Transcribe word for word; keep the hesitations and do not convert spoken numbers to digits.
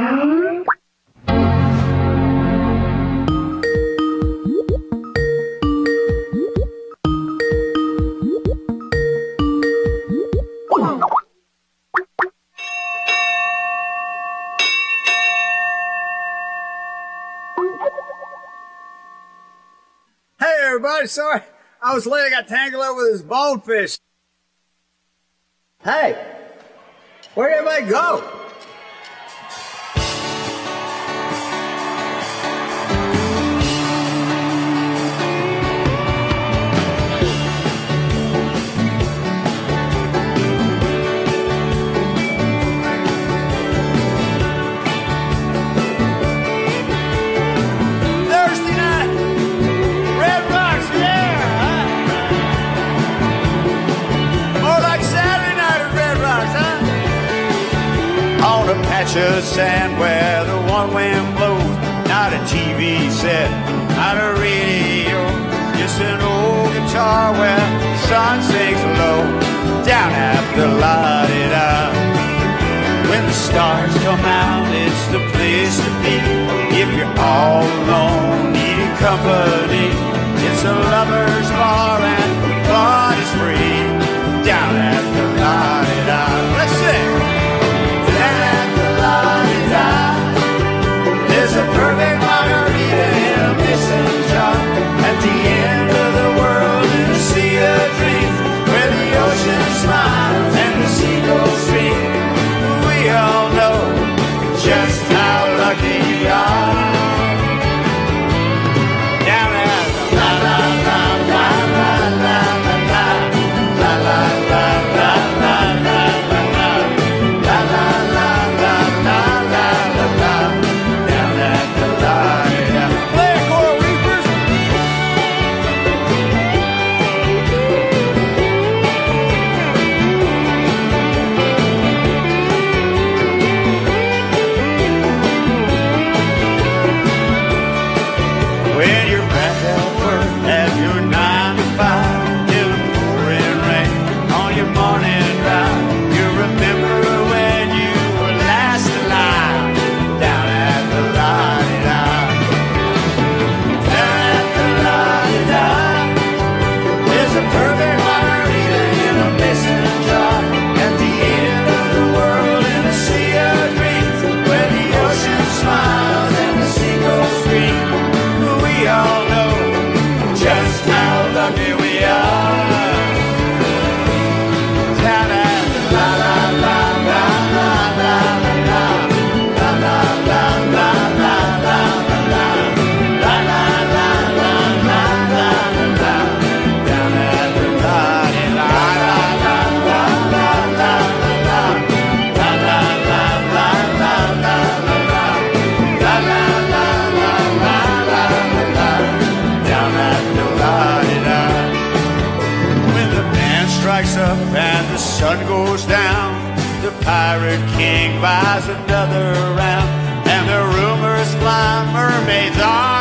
Everybody, sorry, I was late. I got tangled up with this bonefish. Hey, where'd everybody go? Of sand where the one wind blows, not a T V set, not a radio, just an old guitar where the sun sings low down at the la-di-da. When the stars come out, it's the place to be. If you're all alone, needing company, it's a lover's bar and fun is free down at the la-di-da. Let's sing. There's a perfect margarita in a missing jar at the end of the world in a sea of dreams, where the ocean smiles and the sea goes free. We all know just how lucky you are. Down at the la la la la la la la la la la la la la la la la la. Sun goes down, the Pirate King buys another round, and the rumors fly, mermaids are